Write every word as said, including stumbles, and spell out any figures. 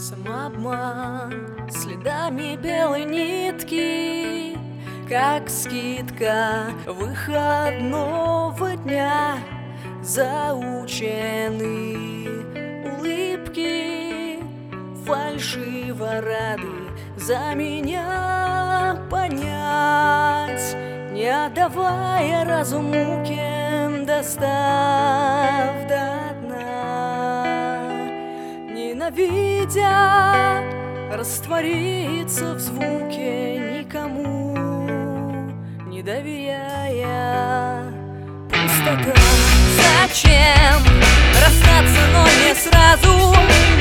Самообман следами белой нитки, как скидка выходного дня. Заученные улыбки, фальшиво рады за меня понять, не отдавая разуму кем, достав до дна. Ненавидя раствориться в звуке, никому не доверяя. Пустота. Зачем расстаться, но не сразу?